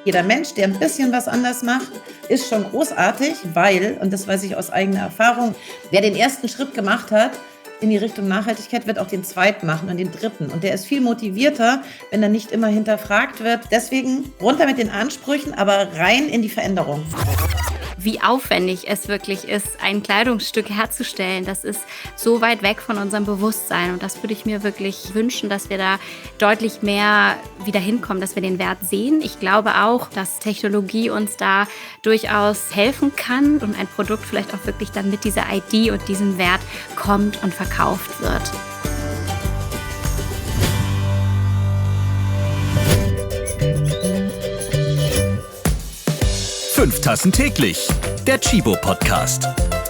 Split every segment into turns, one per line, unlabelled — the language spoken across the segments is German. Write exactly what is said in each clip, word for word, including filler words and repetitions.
Jeder Mensch, der ein bisschen was anders macht, ist schon großartig, weil, und das weiß ich aus eigener Erfahrung, wer den ersten Schritt gemacht hat in die Richtung Nachhaltigkeit, wird auch den zweiten machen und den dritten. Und der ist viel motivierter, wenn er nicht immer hinterfragt wird. Deswegen runter mit den Ansprüchen, aber rein in die Veränderung.
Wie aufwendig es wirklich ist, ein Kleidungsstück herzustellen, das ist so weit weg von unserem Bewusstsein. Und das würde ich mir wirklich wünschen, dass wir da deutlich mehr wieder hinkommen, dass wir den Wert sehen. Ich glaube auch, dass Technologie uns da durchaus helfen kann und ein Produkt vielleicht auch wirklich dann mit dieser I D und diesem Wert kommt und verkauft wird.
Fünf Tassen täglich, der Chibo-Podcast.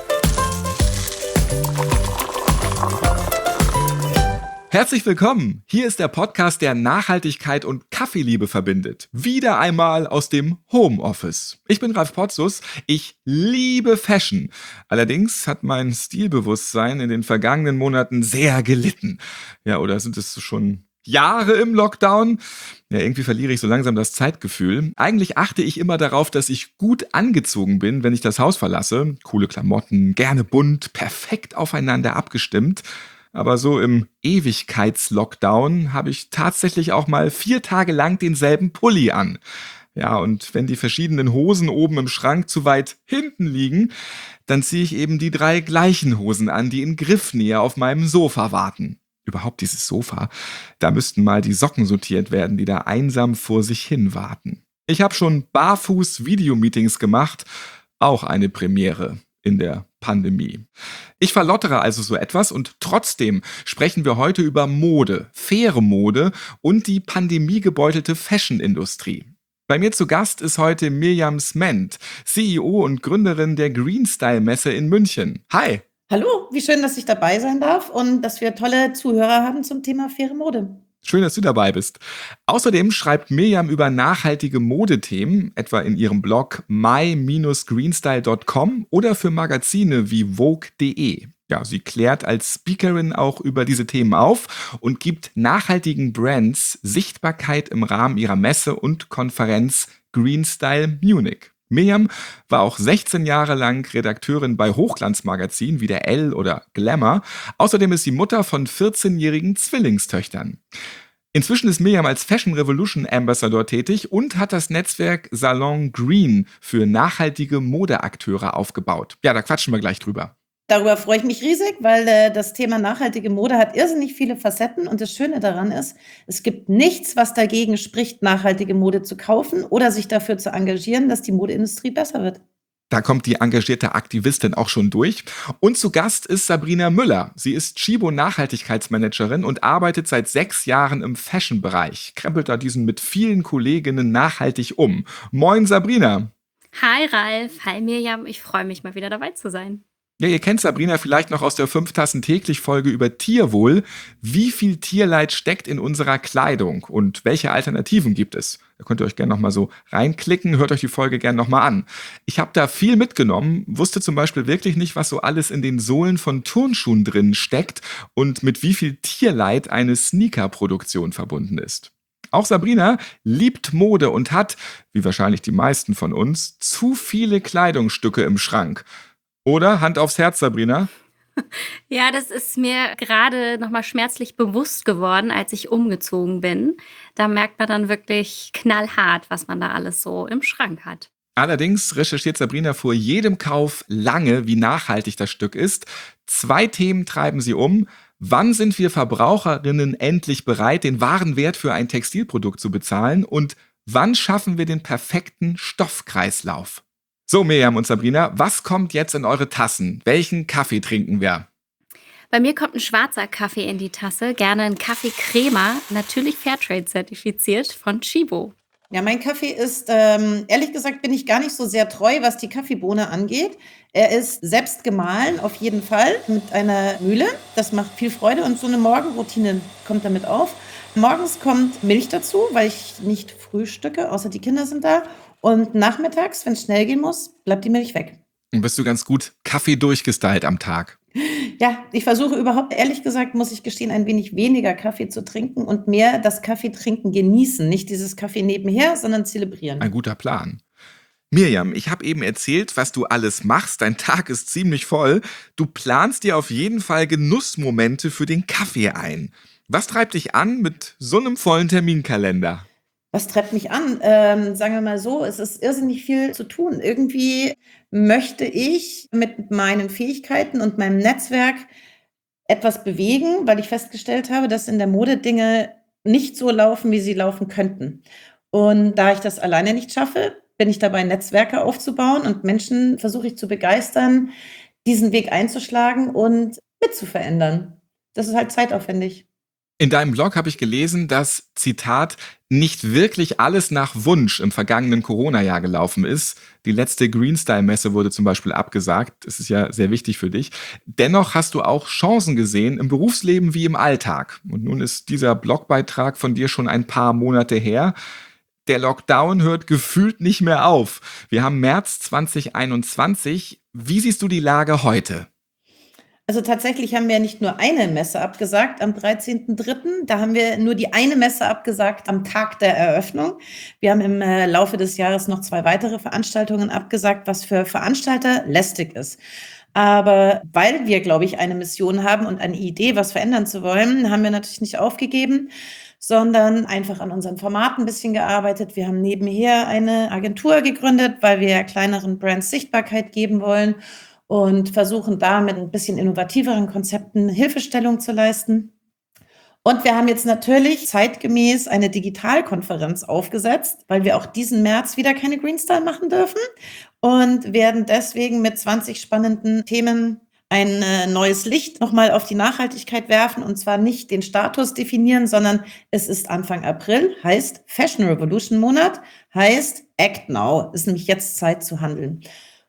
Herzlich willkommen. Hier ist der Podcast, der Nachhaltigkeit und Kaffeeliebe verbindet. Wieder einmal aus dem Homeoffice. Ich bin Ralf Potzus. Ich liebe Fashion. Allerdings hat mein Stilbewusstsein in den vergangenen Monaten sehr gelitten. Ja, oder sind es schon Jahre im Lockdown? Ja, irgendwie verliere ich so langsam das Zeitgefühl. Eigentlich achte ich immer darauf, dass ich gut angezogen bin, wenn ich das Haus verlasse. Coole Klamotten, gerne bunt, perfekt aufeinander abgestimmt. Aber so im Ewigkeits-Lockdown habe ich tatsächlich auch mal vier Tage lang denselben Pulli an. Ja, und wenn die verschiedenen Hosen oben im Schrank zu weit hinten liegen, dann ziehe ich eben die drei gleichen Hosen an, die in Griffnähe auf meinem Sofa warten. Überhaupt dieses Sofa, da müssten mal die Socken sortiert werden, die da einsam vor sich hin warten. Ich habe schon barfuß Videomeetings gemacht, auch eine Premiere in der Pandemie. Ich verlottere also so etwas und trotzdem sprechen wir heute über Mode, faire Mode und die pandemiegebeutelte Fashion-Industrie. Bei mir zu Gast ist heute Mirjam Sment, C E O und Gründerin der Greenstyle-Messe in München. Hi!
Hallo, wie schön, dass ich dabei sein darf und dass wir tolle Zuhörer haben zum Thema faire Mode.
Schön, dass du dabei bist. Außerdem schreibt Mirjam über nachhaltige Modethemen, etwa in ihrem Blog my Bindestrich greenstyle Punkt com oder für Magazine wie Vogue Punkt de. Ja, sie klärt als Speakerin auch über diese Themen auf und gibt nachhaltigen Brands Sichtbarkeit im Rahmen ihrer Messe und Konferenz Greenstyle Munich. Mirjam war auch sechzehn Jahre lang Redakteurin bei Hochglanzmagazinen wie der Elle oder Glamour. Außerdem ist sie Mutter von vierzehnjährigen Zwillingstöchtern. Inzwischen ist Mirjam als Fashion Revolution Ambassador tätig und hat das Netzwerk Salon Green für nachhaltige Modeakteure aufgebaut. Ja, da quatschen wir gleich drüber.
Darüber freue ich mich riesig, weil äh, das Thema nachhaltige Mode hat irrsinnig viele Facetten und das Schöne daran ist, es gibt nichts, was dagegen spricht, nachhaltige Mode zu kaufen oder sich dafür zu engagieren, dass die Modeindustrie besser wird.
Da kommt die engagierte Aktivistin auch schon durch. Und zu Gast ist Sabrina Müller. Sie ist Chibo-Nachhaltigkeitsmanagerin und arbeitet seit sechs Jahren im Fashion-Bereich. Krempelt da diesen mit vielen Kolleginnen nachhaltig um. Moin Sabrina.
Hi Ralf, hi Mirjam, ich freue mich mal wieder dabei zu sein.
Ja, ihr kennt Sabrina vielleicht noch aus der fünf Tassen täglich Folge über Tierwohl. Wie viel Tierleid steckt in unserer Kleidung und welche Alternativen gibt es? Da könnt ihr euch gerne nochmal so reinklicken, hört euch die Folge gerne nochmal an. Ich habe da viel mitgenommen, wusste zum Beispiel wirklich nicht, was so alles in den Sohlen von Turnschuhen drin steckt und mit wie viel Tierleid eine Sneaker-Produktion verbunden ist. Auch Sabrina liebt Mode und hat, wie wahrscheinlich die meisten von uns, zu viele Kleidungsstücke im Schrank. Oder? Hand aufs Herz, Sabrina.
Ja, das ist mir gerade nochmal schmerzlich bewusst geworden, als ich umgezogen bin. Da merkt man dann wirklich knallhart, was man da alles so im Schrank hat.
Allerdings recherchiert Sabrina vor jedem Kauf lange, wie nachhaltig das Stück ist. Zwei Themen treiben sie um. Wann sind wir Verbraucherinnen endlich bereit, den wahren Wert für ein Textilprodukt zu bezahlen? Und wann schaffen wir den perfekten Stoffkreislauf? So, Mirjam und Sabrina, was kommt jetzt in eure Tassen? Welchen Kaffee trinken wir?
Bei mir kommt ein schwarzer Kaffee in die Tasse, gerne ein Kaffee Crema, natürlich Fairtrade zertifiziert von Chibo.
Ja, mein Kaffee ist, ähm, ehrlich gesagt, bin ich gar nicht so sehr treu, was die Kaffeebohne angeht. Er ist selbst gemahlen, auf jeden Fall, mit einer Mühle. Das macht viel Freude und so eine Morgenroutine kommt damit auf. Morgens kommt Milch dazu, weil ich nicht frühstücke, außer die Kinder sind da. Und nachmittags, wenn es schnell gehen muss, bleibt die Milch weg.
Und bist du ganz gut Kaffee durchgestylt am Tag?
Ja, ich versuche überhaupt ehrlich gesagt, muss ich gestehen, ein wenig weniger Kaffee zu trinken und mehr das Kaffeetrinken genießen. Nicht dieses Kaffee nebenher, sondern
Ein
zelebrieren.
guter Plan. Mirjam, ich habe eben erzählt, was du alles machst. Dein Tag ist ziemlich voll. Du planst dir auf jeden Fall Genussmomente für den Kaffee ein. Was treibt dich an mit so einem vollen Terminkalender?
Was treibt mich an? Ähm, sagen wir mal so, es ist irrsinnig viel zu tun. Irgendwie möchte ich mit meinen Fähigkeiten und meinem Netzwerk etwas bewegen, weil ich festgestellt habe, dass in der Mode Dinge nicht so laufen, wie sie laufen könnten. Und da ich das alleine nicht schaffe, bin ich dabei, Netzwerke aufzubauen und Menschen versuche ich zu begeistern, diesen Weg einzuschlagen und mitzuverändern. Das ist halt zeitaufwendig.
In deinem Blog habe ich gelesen, dass, Zitat, nicht wirklich alles nach Wunsch im vergangenen Corona-Jahr gelaufen ist. Die letzte Greenstyle-Messe wurde zum Beispiel abgesagt. Das ist ja sehr wichtig für dich. Dennoch hast du auch Chancen gesehen im Berufsleben wie im Alltag. Und nun ist dieser Blogbeitrag von dir schon ein paar Monate her. Der Lockdown hört gefühlt nicht mehr auf. Wir haben März zwanzig einundzwanzig. Wie siehst du die Lage heute?
Also tatsächlich haben wir nicht nur eine Messe abgesagt am dreizehnten dritten. Da haben wir nur die eine Messe abgesagt am Tag der Eröffnung. Wir haben im äh, Laufe des Jahres noch zwei weitere Veranstaltungen abgesagt, was für Veranstalter lästig ist. Aber weil wir, glaube ich, eine Mission haben und eine Idee, was verändern zu wollen, haben wir natürlich nicht aufgegeben, sondern einfach an unserem Format ein bisschen gearbeitet. Wir haben nebenher eine Agentur gegründet, weil wir kleineren Brands Sichtbarkeit geben wollen und versuchen da mit ein bisschen innovativeren Konzepten Hilfestellung zu leisten. Und wir haben jetzt natürlich zeitgemäß eine Digitalkonferenz aufgesetzt, weil wir auch diesen März wieder keine Greenstyle machen dürfen und werden deswegen mit zwanzig spannenden Themen ein äh, neues Licht nochmal auf die Nachhaltigkeit werfen und zwar nicht den Status definieren, sondern es ist Anfang April, heißt Fashion Revolution Monat, heißt Act Now, ist nämlich jetzt Zeit zu handeln.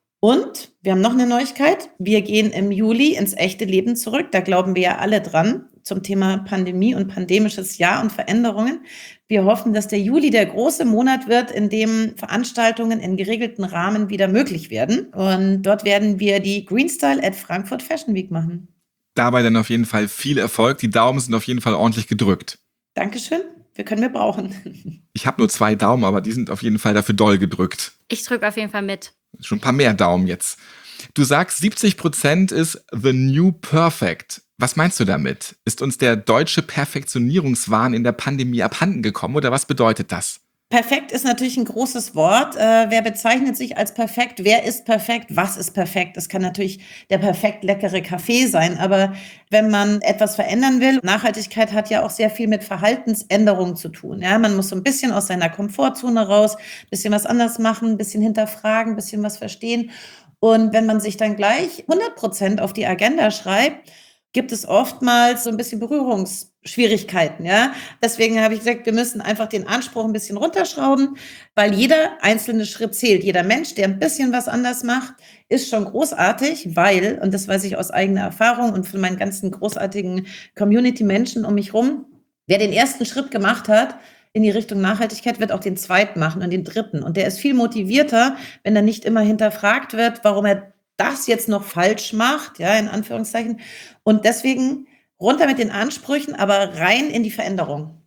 Und wir haben noch eine Neuigkeit. Wir gehen im Juli ins echte Leben zurück. Da glauben wir ja alle dran zum Thema Pandemie und pandemisches Jahr und Veränderungen. Wir hoffen, dass der Juli der große Monat wird, in dem Veranstaltungen in geregelten Rahmen wieder möglich werden. Und dort werden wir die Greenstyle at Frankfurt Fashion Week machen.
Dabei dann auf jeden Fall viel Erfolg. Die Daumen sind auf jeden Fall ordentlich gedrückt.
Dankeschön. Wir können wir brauchen.
Ich habe nur zwei Daumen, aber die sind auf jeden Fall dafür doll gedrückt.
Ich drücke auf jeden Fall mit.
Schon ein paar mehr Daumen jetzt. Du sagst, siebzig Prozent ist the new perfect. Was meinst du damit? Ist uns der deutsche Perfektionierungswahn in der Pandemie abhanden gekommen oder was bedeutet das?
Perfekt ist natürlich ein großes Wort. Äh, wer bezeichnet sich als perfekt? Wer ist perfekt? Was ist perfekt? Das kann natürlich der perfekt leckere Kaffee sein. Aber wenn man etwas verändern will, Nachhaltigkeit hat ja auch sehr viel mit Verhaltensänderung zu tun. Ja, man muss so ein bisschen aus seiner Komfortzone raus, ein bisschen was anders machen, ein bisschen hinterfragen, ein bisschen was verstehen. Und wenn man sich dann gleich hundert Prozent auf die Agenda schreibt, gibt es oftmals so ein bisschen Berührungsschwierigkeiten, ja. Deswegen habe ich gesagt, wir müssen einfach den Anspruch ein bisschen runterschrauben, weil jeder einzelne Schritt zählt. Jeder Mensch, der ein bisschen was anders macht, ist schon großartig, weil, und das weiß ich aus eigener Erfahrung und von meinen ganzen großartigen Community-Menschen um mich rum, wer den ersten Schritt gemacht hat in die Richtung Nachhaltigkeit, wird auch den zweiten machen und den dritten. Und der ist viel motivierter, wenn er nicht immer hinterfragt wird, warum er das jetzt noch falsch macht, ja, in Anführungszeichen. Und deswegen runter mit den Ansprüchen, aber rein in die Veränderung.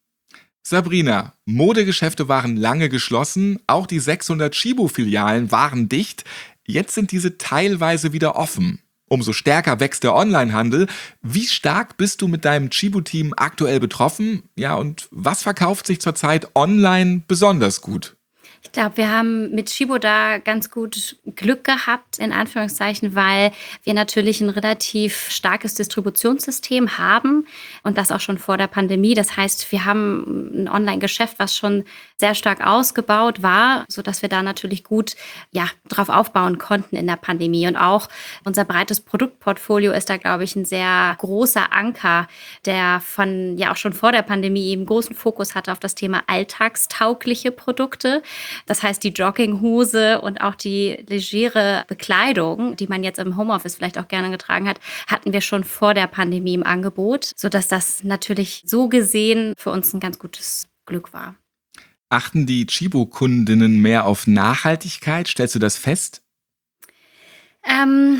Sabrina, Modegeschäfte waren lange geschlossen, auch die sechshundert Chibo-Filialen waren dicht. Jetzt sind diese teilweise wieder offen. Umso stärker wächst der Onlinehandel. Wie stark bist du mit deinem Chibo-Team aktuell betroffen? Ja, und was verkauft sich zurzeit online besonders gut?
Ich glaube, wir haben mit Chibo da ganz gut Glück gehabt, in Anführungszeichen, weil wir natürlich ein relativ starkes Distributionssystem haben und das auch schon vor der Pandemie. Das heißt, wir haben ein Online-Geschäft, was schon sehr stark ausgebaut war, sodass wir da natürlich gut ja, drauf aufbauen konnten in der Pandemie. Und auch unser breites Produktportfolio ist da, glaube ich, ein sehr großer Anker, der von ja auch schon vor der Pandemie eben großen Fokus hatte auf das Thema alltagstaugliche Produkte. Das heißt, die Jogginghose und auch die legere Bekleidung, die man jetzt im Homeoffice vielleicht auch gerne getragen hat, hatten wir schon vor der Pandemie im Angebot, sodass das natürlich so gesehen für uns ein ganz gutes Glück war.
Achten die Chibo-Kundinnen mehr auf Nachhaltigkeit? Stellst du das fest?
Ähm,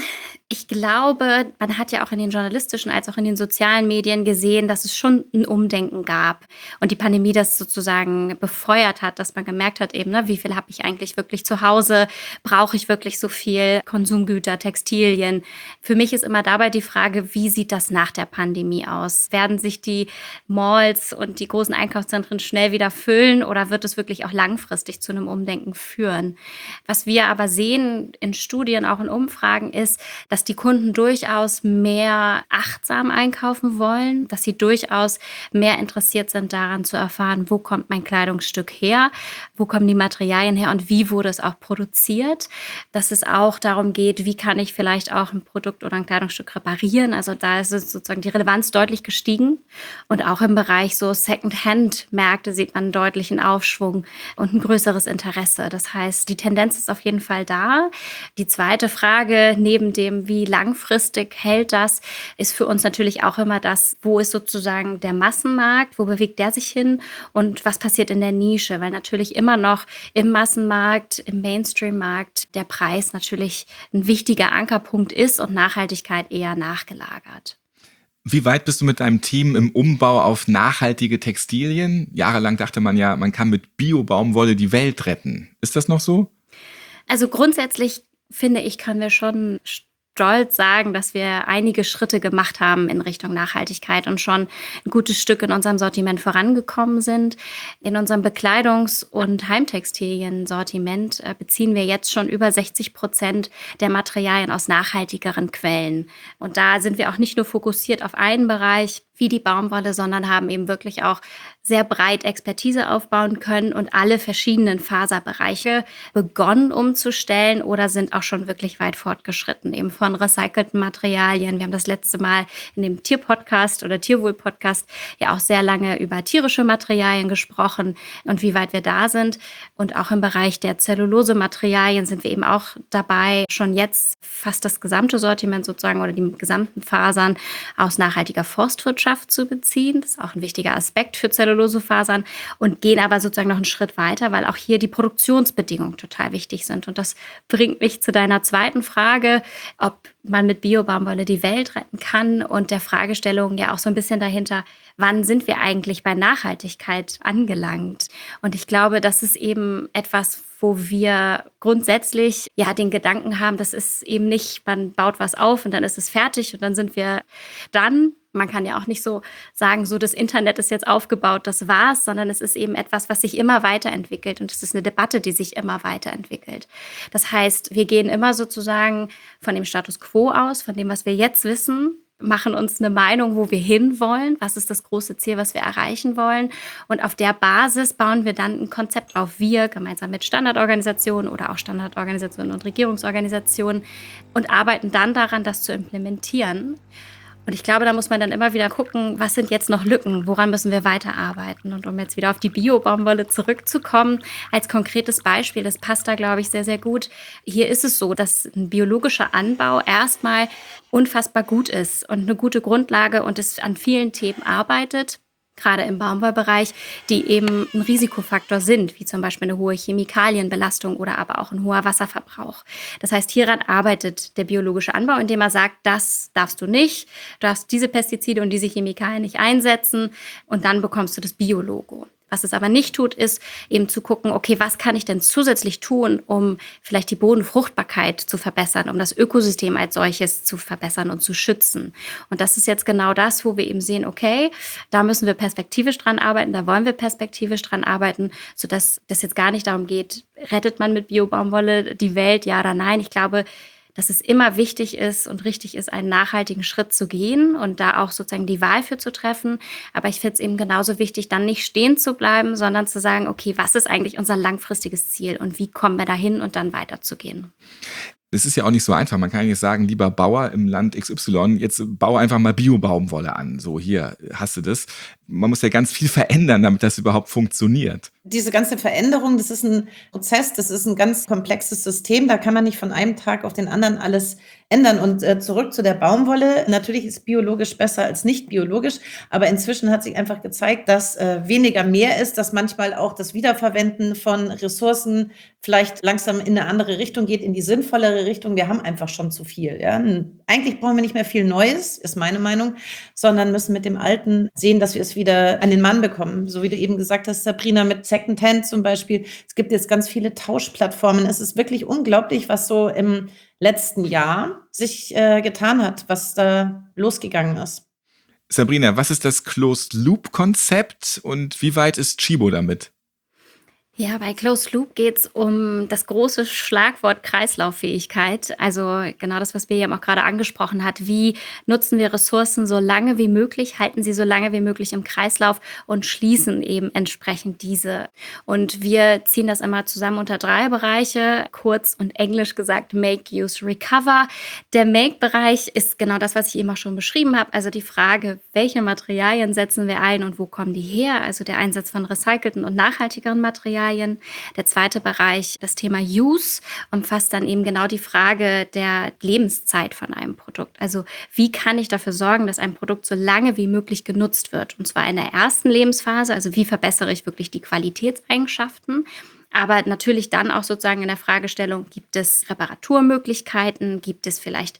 Ich glaube, man hat ja auch in den journalistischen als auch in den sozialen Medien gesehen, dass es schon ein Umdenken gab und die Pandemie das sozusagen befeuert hat, dass man gemerkt hat eben, ne, wie viel habe ich eigentlich wirklich zu Hause? Brauche ich wirklich so viel Konsumgüter, Textilien? Für mich ist immer dabei die Frage, wie sieht das nach der Pandemie aus? Werden sich die Malls und die großen Einkaufszentren schnell wieder füllen oder wird es wirklich auch langfristig zu einem Umdenken führen? Was wir aber sehen in Studien, auch in Umfragen, ist, dass die Kunden durchaus mehr achtsam einkaufen wollen, dass sie durchaus mehr interessiert sind daran zu erfahren, wo kommt mein Kleidungsstück her, wo kommen die Materialien her und wie wurde es auch produziert. Dass es auch darum geht, wie kann ich vielleicht auch ein Produkt oder ein Kleidungsstück reparieren. Also da ist es sozusagen die Relevanz deutlich gestiegen. Und auch im Bereich so Second-Hand-Märkte sieht man einen deutlichen Aufschwung und ein größeres Interesse. Das heißt, die Tendenz ist auf jeden Fall da. Die zweite Frage neben dem, wie langfristig hält das, ist für uns natürlich auch immer das, wo ist sozusagen der Massenmarkt, wo bewegt der sich hin und was passiert in der Nische, weil natürlich immer noch im Massenmarkt, im Mainstream-Markt der Preis natürlich ein wichtiger Ankerpunkt ist und Nachhaltigkeit eher nachgelagert.
Wie weit bist du mit deinem Team im Umbau auf nachhaltige Textilien? Jahrelang dachte man ja, man kann mit Bio-Baumwolle die Welt retten. Ist das noch so?
Also grundsätzlich finde ich, können wir schon stolz sagen, dass wir einige Schritte gemacht haben in Richtung Nachhaltigkeit und schon ein gutes Stück in unserem Sortiment vorangekommen sind. In unserem Bekleidungs- und Heimtextilien-Sortiment beziehen wir jetzt schon über sechzig Prozent der Materialien aus nachhaltigeren Quellen. Und da sind wir auch nicht nur fokussiert auf einen Bereich wie die Baumwolle, sondern haben eben wirklich auch sehr breit Expertise aufbauen können und alle verschiedenen Faserbereiche begonnen umzustellen oder sind auch schon wirklich weit fortgeschritten, eben von recycelten Materialien. Wir haben das letzte Mal in dem Tierpodcast oder Tierwohl-Podcast ja auch sehr lange über tierische Materialien gesprochen und wie weit wir da sind. Und auch im Bereich der Zellulose-Materialien sind wir eben auch dabei, schon jetzt fast das gesamte Sortiment sozusagen oder die gesamten Fasern aus nachhaltiger Forstwirtschaft zu beziehen. Das ist auch ein wichtiger Aspekt für Zellulosefasern und gehen aber sozusagen noch einen Schritt weiter, weil auch hier die Produktionsbedingungen total wichtig sind. Und das bringt mich zu deiner zweiten Frage, ob man mit Bio-Baumwolle die Welt retten kann und der Fragestellung ja auch so ein bisschen dahinter, wann sind wir eigentlich bei Nachhaltigkeit angelangt? Und ich glaube, das ist eben etwas, wo wir grundsätzlich ja den Gedanken haben, das ist eben nicht, man baut was auf und dann ist es fertig und dann sind wir dann. Man kann ja auch nicht so sagen, so das Internet ist jetzt aufgebaut, das war's, sondern es ist eben etwas, was sich immer weiterentwickelt und es ist eine Debatte, die sich immer weiterentwickelt. Das heißt, wir gehen immer sozusagen von dem Status quo aus, von dem, was wir jetzt wissen, machen uns eine Meinung, wo wir hinwollen, was ist das große Ziel, was wir erreichen wollen. Und auf der Basis bauen wir dann ein Konzept auf. Wir gemeinsam mit Standardorganisationen oder auch Standardorganisationen und Regierungsorganisationen und arbeiten dann daran, das zu implementieren. Und ich glaube, da muss man dann immer wieder gucken, was sind jetzt noch Lücken, woran müssen wir weiterarbeiten. Und um jetzt wieder auf die Bio-Baumwolle zurückzukommen, als konkretes Beispiel, das passt da, glaube ich, sehr, sehr gut. Hier ist es so, dass ein biologischer Anbau erstmal unfassbar gut ist und eine gute Grundlage und es an vielen Themen arbeitet, gerade im Baumwollbereich, die eben ein Risikofaktor sind, wie zum Beispiel eine hohe Chemikalienbelastung oder aber auch ein hoher Wasserverbrauch. Das heißt, hieran arbeitet der biologische Anbau, indem er sagt, das darfst du nicht, du darfst diese Pestizide und diese Chemikalien nicht einsetzen und dann bekommst du das Biologo. Was es aber nicht tut, ist eben zu gucken, okay, was kann ich denn zusätzlich tun, um vielleicht die Bodenfruchtbarkeit zu verbessern, um das Ökosystem als solches zu verbessern und zu schützen. Und das ist jetzt genau das, wo wir eben sehen, okay, da müssen wir perspektivisch dran arbeiten, da wollen wir perspektivisch dran arbeiten, sodass das jetzt gar nicht darum geht, rettet man mit Bio-Baumwolle die Welt, ja oder nein. Ich glaube, dass es immer wichtig ist und richtig ist, einen nachhaltigen Schritt zu gehen und da auch sozusagen die Wahl für zu treffen. Aber ich finde es eben genauso wichtig, dann nicht stehen zu bleiben, sondern zu sagen, okay, was ist eigentlich unser langfristiges Ziel und wie kommen wir dahin und dann weiterzugehen.
Es ist ja auch nicht so einfach. Man kann nicht sagen, lieber Bauer im Land X Y, jetzt baue einfach mal Bio-Baumwolle an. So, hier hast du das. Man muss ja ganz viel verändern, damit das überhaupt funktioniert.
Diese ganze Veränderung, das ist ein Prozess, das ist ein ganz komplexes System. Da kann man nicht von einem Tag auf den anderen alles ändern. Und äh, zurück zu der Baumwolle. Natürlich ist biologisch besser als nicht biologisch, aber inzwischen hat sich einfach gezeigt, dass äh, weniger mehr ist, dass manchmal auch das Wiederverwenden von Ressourcen vielleicht langsam in eine andere Richtung geht, in die sinnvollere Richtung. Wir haben einfach schon zu viel. Ja? Eigentlich brauchen wir nicht mehr viel Neues, ist meine Meinung, sondern müssen mit dem Alten sehen, dass wir es wieder an den Mann bekommen. So wie du eben gesagt hast, Sabrina, mit Secondhand zum Beispiel. Es gibt jetzt ganz viele Tauschplattformen. Es ist wirklich unglaublich, was so im letzten Jahr sich äh, getan hat, was da losgegangen ist.
Sabrina, was ist das Closed-Loop-Konzept und wie weit ist Chibo damit?
Ja, bei Closed Loop geht es um das große Schlagwort Kreislauffähigkeit. Also genau das, was Miriam auch gerade angesprochen hat. Wie nutzen wir Ressourcen so lange wie möglich, halten sie so lange wie möglich im Kreislauf und schließen eben entsprechend diese. Und wir ziehen das immer zusammen unter drei Bereiche, kurz und englisch gesagt Make, Use, Recover. Der Make-Bereich ist genau das, was ich eben auch schon beschrieben habe. Also die Frage, welche Materialien setzen wir ein und wo kommen die her? Also der Einsatz von recycelten und nachhaltigeren Materialien. Der zweite Bereich, das Thema Use, umfasst dann eben genau die Frage der Lebenszeit von einem Produkt. Also wie kann ich dafür sorgen, dass ein Produkt so lange wie möglich genutzt wird? Und zwar in der ersten Lebensphase, also wie verbessere ich wirklich die Qualitätseigenschaften? Aber natürlich dann auch sozusagen in der Fragestellung, gibt es Reparaturmöglichkeiten, gibt es vielleicht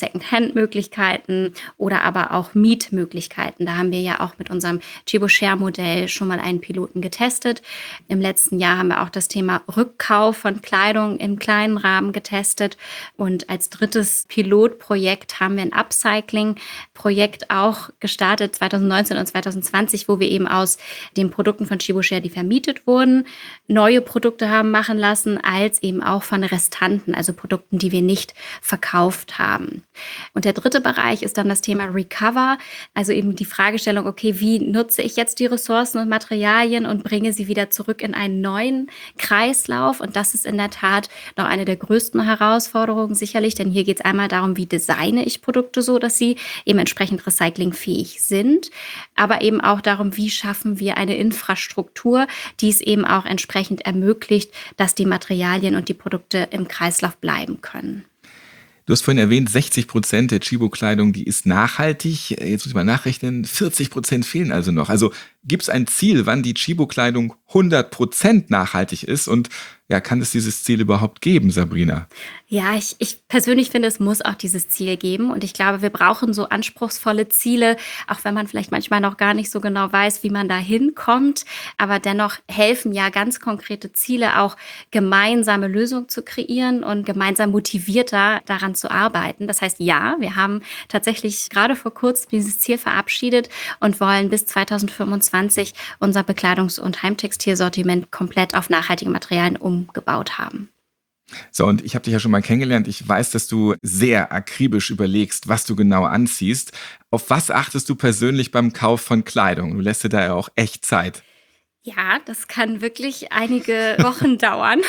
Second-Hand-Möglichkeiten oder aber auch Mietmöglichkeiten. Da haben wir ja auch mit unserem Chibo-Share-Modell schon mal einen Piloten getestet. Im letzten Jahr haben wir auch das Thema Rückkauf von Kleidung im kleinen Rahmen getestet. Und als drittes Pilotprojekt haben wir ein Upcycling-Projekt auch gestartet, zwanzig neunzehn und zwanzig zwanzig, wo wir eben aus den Produkten von Chibo-Share, die vermietet wurden, neue Produkte Produkte haben machen lassen, als eben auch von Restanten, also Produkten, die wir nicht verkauft haben. Und der dritte Bereich ist dann das Thema Recover, also eben die Fragestellung, okay, wie nutze ich jetzt die Ressourcen und Materialien und bringe sie wieder zurück in einen neuen Kreislauf? Und das ist in der Tat noch eine der größten Herausforderungen sicherlich, denn hier geht es einmal darum, wie designe ich Produkte so, dass sie eben entsprechend recyclingfähig sind, aber eben auch darum, wie schaffen wir eine Infrastruktur, die es eben auch entsprechend ermöglicht, ermöglicht, dass die Materialien und die Produkte im Kreislauf bleiben können.
Du hast vorhin erwähnt, sechzig Prozent der Chibo-Kleidung, die ist nachhaltig. Jetzt muss ich mal nachrechnen, vierzig Prozent fehlen also noch. Also gibt es ein Ziel, wann die Chibo-Kleidung hundert Prozent nachhaltig ist? Und ja, kann es dieses Ziel überhaupt geben, Sabrina?
Ja, ich, ich persönlich finde, es muss auch dieses Ziel geben. Und ich glaube, wir brauchen so anspruchsvolle Ziele, auch wenn man vielleicht manchmal noch gar nicht so genau weiß, wie man da hinkommt. Aber dennoch helfen ja ganz konkrete Ziele auch, gemeinsame Lösungen zu kreieren und gemeinsam motivierter daran zu arbeiten. Das heißt, ja, wir haben tatsächlich gerade vor kurzem dieses Ziel verabschiedet und wollen bis zweitausendfünfundzwanzig unser Bekleidungs- und Heimtextilsortiment komplett auf nachhaltige Materialien umgebaut haben.
So, und ich habe dich ja schon mal kennengelernt. Ich weiß, dass du sehr akribisch überlegst, was du genau anziehst. Auf was achtest du persönlich beim Kauf von Kleidung? Du lässt dir da ja auch echt Zeit.
Ja, das kann wirklich einige Wochen dauern.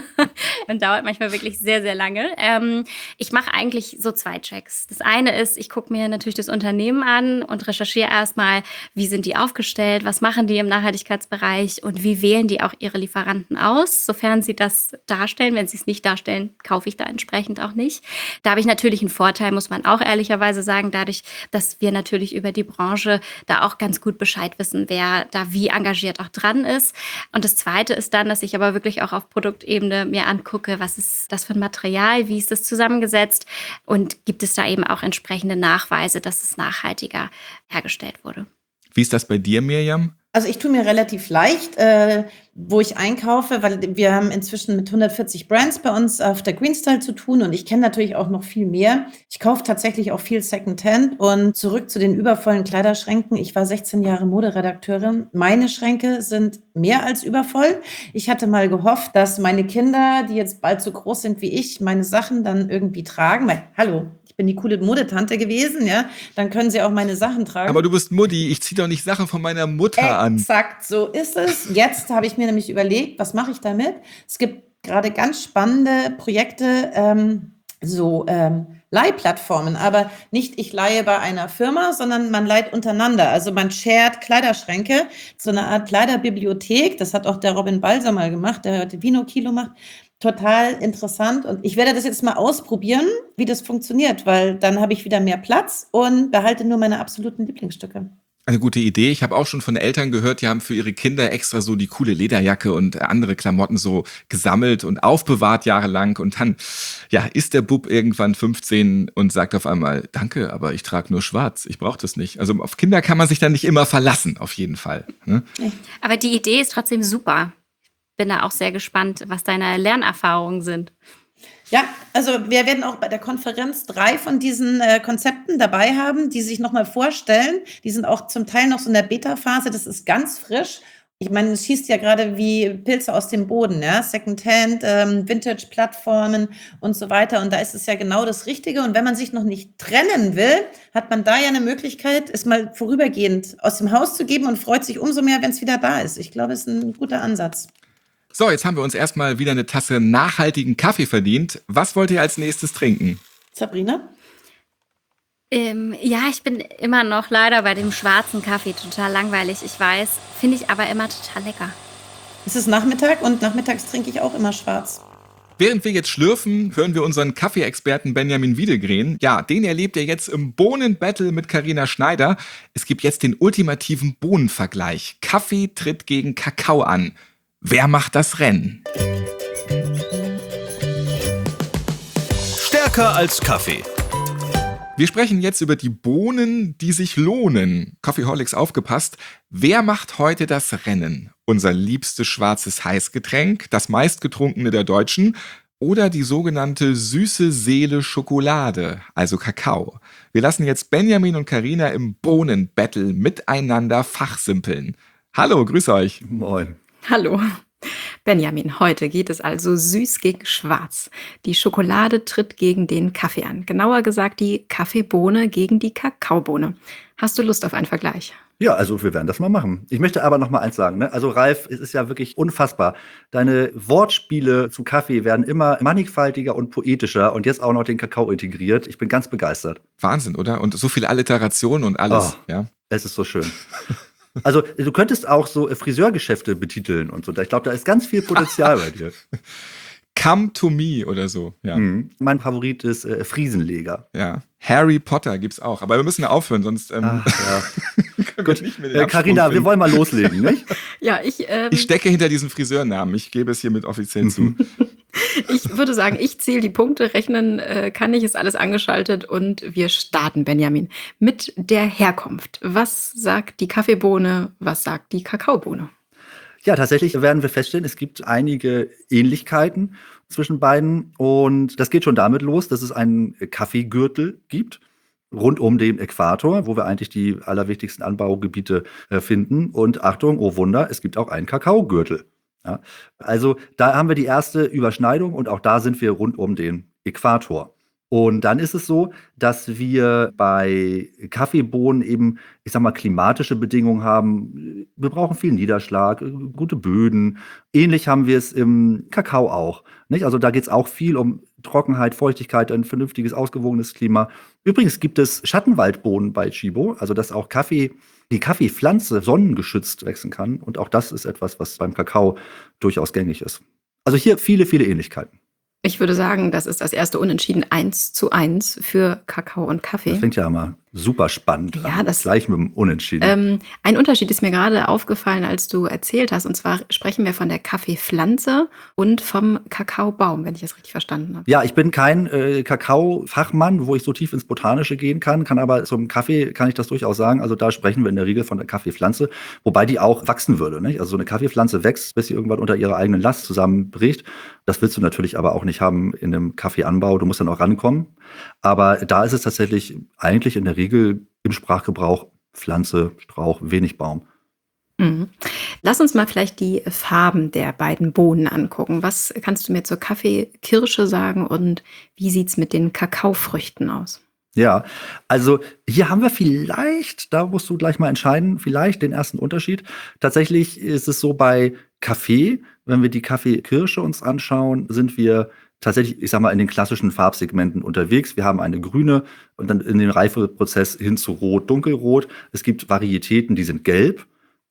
Und dauert manchmal wirklich sehr, sehr lange. Ähm, ich mache eigentlich so zwei Checks. Das eine ist, ich gucke mir natürlich das Unternehmen an und recherchiere erstmal, wie sind die aufgestellt, was machen die im Nachhaltigkeitsbereich und wie wählen die auch ihre Lieferanten aus, sofern sie das darstellen. Wenn sie es nicht darstellen, kaufe ich da entsprechend auch nicht. Da habe ich natürlich einen Vorteil, muss man auch ehrlicherweise sagen, dadurch, dass wir natürlich über die Branche da auch ganz gut Bescheid wissen, wer da wie engagiert auch dran ist. Und das Zweite ist dann, dass ich aber wirklich auch auf Produktebene mir angucke, was ist das für ein Material, wie ist das zusammengesetzt und gibt es da eben auch entsprechende Nachweise, dass es nachhaltiger hergestellt wurde.
Wie ist das bei dir, Miriam?
Also ich tue mir relativ leicht, äh, wo ich einkaufe, weil wir haben inzwischen mit hundertvierzig Brands bei uns auf der Greenstyle zu tun und ich kenne natürlich auch noch viel mehr. Ich kaufe tatsächlich auch viel Secondhand und zurück zu den übervollen Kleiderschränken. Ich war sechzehn Jahre Moderedakteurin. Meine Schränke sind mehr als übervoll. Ich hatte mal gehofft, dass meine Kinder, die jetzt bald so groß sind wie ich, meine Sachen dann irgendwie tragen. Weil, hallo, ich bin die coole Modetante gewesen, ja, dann können sie auch meine Sachen tragen.
Aber du bist Mutti, ich ziehe doch nicht Sachen von meiner Mutter an.
Exakt, so ist es. Jetzt habe ich mir nämlich überlegt, was mache ich damit? Es gibt gerade ganz spannende Projekte, ähm, so ähm, Leihplattformen, aber nicht ich leihe bei einer Firma, sondern man leiht untereinander. Also man shared Kleiderschränke, so eine Art Kleiderbibliothek. Das hat auch der Robin Balser mal gemacht, der heute Vino Kilo macht. Total interessant und ich werde das jetzt mal ausprobieren, wie das funktioniert, weil dann habe ich wieder mehr Platz und behalte nur meine absoluten Lieblingsstücke.
Eine gute Idee. Ich habe auch schon von Eltern gehört, die haben für ihre Kinder extra so die coole Lederjacke und andere Klamotten so gesammelt und aufbewahrt jahrelang. Und dann, ja, ist der Bub irgendwann fünfzehn und sagt auf einmal, danke, aber ich trage nur schwarz, ich brauche das nicht. Also auf Kinder kann man sich dann nicht immer verlassen, auf jeden Fall. Ne?
Aber die Idee ist trotzdem super. Bin da auch sehr gespannt, was deine Lernerfahrungen sind.
Ja, also wir werden auch bei der Konferenz drei von diesen äh, Konzepten dabei haben, die sich nochmal vorstellen. Die sind auch zum Teil noch so in der Beta-Phase. Das ist ganz frisch. Ich meine, es schießt ja gerade wie Pilze aus dem Boden, ja, Secondhand, ähm, Vintage-Plattformen und so weiter. Und da ist es ja genau das Richtige. Und wenn man sich noch nicht trennen will, hat man da ja eine Möglichkeit, es mal vorübergehend aus dem Haus zu geben und freut sich umso mehr, wenn es wieder da ist. Ich glaube, es ist ein guter Ansatz.
So, jetzt haben wir uns erstmal wieder eine Tasse nachhaltigen Kaffee verdient. Was wollt ihr als nächstes trinken?
Sabrina?
Ähm, ja, ich bin immer noch leider bei dem schwarzen Kaffee total langweilig, ich weiß. Finde ich aber immer total lecker.
Es ist Nachmittag und nachmittags trinke ich auch immer schwarz.
Während wir jetzt schlürfen, hören wir unseren Kaffee-Experten Benjamin Wiedegren. Ja, den erlebt ihr jetzt im Bohnen-Battle mit Carina Schneider. Es gibt jetzt den ultimativen Bohnenvergleich. Kaffee tritt gegen Kakao an. Wer macht das Rennen?
Stärker als Kaffee.
Wir sprechen jetzt über die Bohnen, die sich lohnen. Coffeeholics, aufgepasst. Wer macht heute das Rennen? Unser liebstes schwarzes Heißgetränk, das meistgetrunkene der Deutschen oder die sogenannte süße Seele Schokolade, also Kakao? Wir lassen jetzt Benjamin und Carina im Bohnen-Battle miteinander fachsimpeln. Hallo, grüß euch.
Moin.
Hallo. Benjamin, heute geht es also süß gegen schwarz. Die Schokolade tritt gegen den Kaffee an. Genauer gesagt die Kaffeebohne gegen die Kakaobohne. Hast du Lust auf einen Vergleich?
Ja, also wir werden das mal machen. Ich möchte aber noch mal eins sagen. Ne? Also Ralf, es ist ja wirklich unfassbar. Deine Wortspiele zu Kaffee werden immer mannigfaltiger und poetischer und jetzt auch noch den Kakao integriert. Ich bin ganz begeistert.
Wahnsinn, oder? Und so viel Alliteration und alles.
Oh,
ja.
Es ist so schön. Also du könntest auch so Friseurgeschäfte betiteln und so. Ich glaube, da ist ganz viel Potenzial bei dir.
Come to me oder so. Ja.
Mhm. Mein Favorit ist äh, Friesenleger.
Ja. Harry Potter gibt's auch. Aber wir müssen ja aufhören, sonst ähm,
Ach, ja.
können wir nicht mehr den
Äh,
Absprung
Carina, wir
finden.
wollen mal loslegen, nicht?
Ja, ich, ähm,
Ich stecke hinter diesen Friseurnamen. Ich gebe es hiermit offiziell zu.
ich würde sagen, ich zähle die Punkte, rechnen äh, kann ich, ist alles angeschaltet und wir starten, Benjamin, mit der Herkunft. Was sagt die Kaffeebohne, was sagt die Kakaobohne?
Ja, tatsächlich werden wir feststellen, es gibt einige Ähnlichkeiten zwischen beiden. Und das geht schon damit los, dass es einen Kaffeegürtel gibt, rund um den Äquator, wo wir eigentlich die allerwichtigsten Anbaugebiete äh, finden. Und Achtung, oh Wunder, es gibt auch einen Kakaogürtel. Ja, also da haben wir die erste Überschneidung und auch da sind wir rund um den Äquator. Und dann ist es so, dass wir bei Kaffeebohnen eben, ich sag mal, klimatische Bedingungen haben. Wir brauchen viel Niederschlag, gute Böden. Ähnlich haben wir es im Kakao auch. Nicht? Also da geht es auch viel um Trockenheit, Feuchtigkeit, ein vernünftiges, ausgewogenes Klima. Übrigens gibt es Schattenwaldbohnen bei Chibo, also dass auch Kaffee, die Kaffeepflanze sonnengeschützt wachsen kann. Und auch das ist etwas, was beim Kakao durchaus gängig ist. Also hier viele, viele Ähnlichkeiten.
Ich würde sagen, das ist das erste Unentschieden eins zu eins für Kakao und Kaffee.
Das klingt ja mal super spannend.
Ja, das-
Gleich mit dem Unentschieden.
Ähm, ein Unterschied ist mir gerade aufgefallen, als du erzählt hast. Und zwar sprechen wir von der Kaffeepflanze und vom Kakaobaum, wenn ich das richtig verstanden habe.
Ja, ich bin kein äh, Kakao-Fachmann, wo ich so tief ins Botanische gehen kann, kann aber zum Kaffee kann ich das durchaus sagen. Also da sprechen wir in der Regel von der Kaffeepflanze, wobei die auch wachsen würde. Nicht? Also so eine Kaffeepflanze wächst, bis sie irgendwann unter ihrer eigenen Last zusammenbricht. Das willst du natürlich aber auch nicht haben in einem Kaffeeanbau. Du musst dann auch rankommen. Aber da ist es tatsächlich eigentlich in der Regel im Sprachgebrauch Pflanze, Strauch, wenig Baum.
Mhm. Lass uns mal vielleicht die Farben der beiden Bohnen angucken. Was kannst du mir zur Kaffeekirsche sagen und wie sieht's mit den Kakaofrüchten aus?
Ja, also hier haben wir vielleicht, da musst du gleich mal entscheiden, vielleicht den ersten Unterschied. Tatsächlich ist es so bei Kaffee, wenn wir die Kaffeekirsche uns anschauen, sind wir tatsächlich, ich sag mal, in den klassischen Farbsegmenten unterwegs. Wir haben eine grüne und dann in den Reifeprozess hin zu rot, dunkelrot. Es gibt Varietäten, die sind gelb.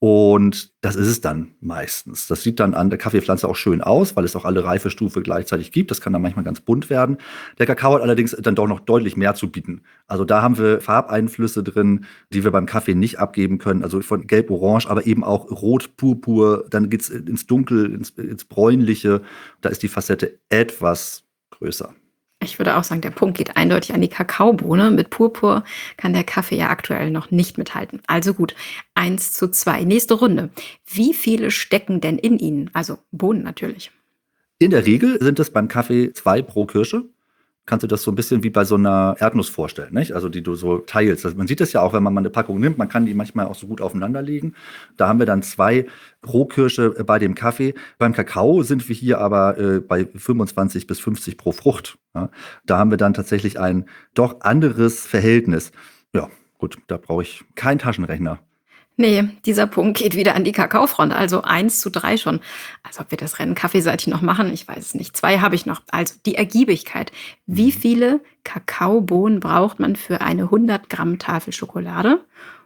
Und das ist es dann meistens. Das sieht dann an der Kaffeepflanze auch schön aus, weil es auch alle Reifestufe gleichzeitig gibt. Das kann dann manchmal ganz bunt werden. Der Kakao hat allerdings dann doch noch deutlich mehr zu bieten. Also da haben wir Farbeinflüsse drin, die wir beim Kaffee nicht abgeben können. Also von gelb-orange, aber eben auch rot, purpur. Dann geht's ins Dunkel, ins, ins Bräunliche. Da ist die Facette etwas größer.
Ich würde auch sagen, der Punkt geht eindeutig an die Kakaobohne. Mit Purpur kann der Kaffee ja aktuell noch nicht mithalten. Also gut, eins zu zwei. Nächste Runde. Wie viele stecken denn in Ihnen? Also Bohnen natürlich.
In der Regel sind es beim Kaffee zwei pro Kirsche. Kannst du das so ein bisschen wie bei so einer Erdnuss vorstellen, nicht? Also die du so teilst. Also man sieht das ja auch, wenn man mal eine Packung nimmt, man kann die manchmal auch so gut aufeinander legen. Da haben wir dann zwei pro Kirsche bei dem Kaffee. Beim Kakao sind wir hier aber äh, bei fünfundzwanzig bis fünfzig pro Frucht. Ja? Da haben wir dann tatsächlich ein doch anderes Verhältnis. Ja, gut, da brauche ich keinen Taschenrechner.
Nee, dieser Punkt geht wieder an die Kakaofront, also eins zu drei schon. Als ob wir das Rennen kaffeeseitig noch machen, ich weiß es nicht. Zwei habe ich noch. Also die Ergiebigkeit. Wie viele Kakaobohnen braucht man für eine hundert Gramm Tafel Schokolade?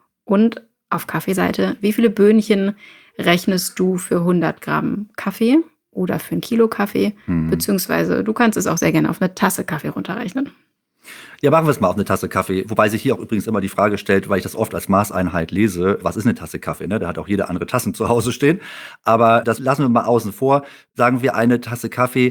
Und auf Kaffeeseite, wie viele Böhnchen rechnest du für hundert Gramm Kaffee oder für ein Kilo Kaffee?
Hm.
Beziehungsweise du kannst es auch sehr gerne auf eine Tasse Kaffee runterrechnen.
Ja, machen wir es mal auf eine Tasse Kaffee. Wobei sich hier auch übrigens immer die Frage stellt, weil ich das oft als Maßeinheit lese, was ist eine Tasse Kaffee? Ne? Da hat auch jeder andere Tassen zu Hause stehen. Aber das lassen wir mal außen vor. Sagen wir eine Tasse Kaffee.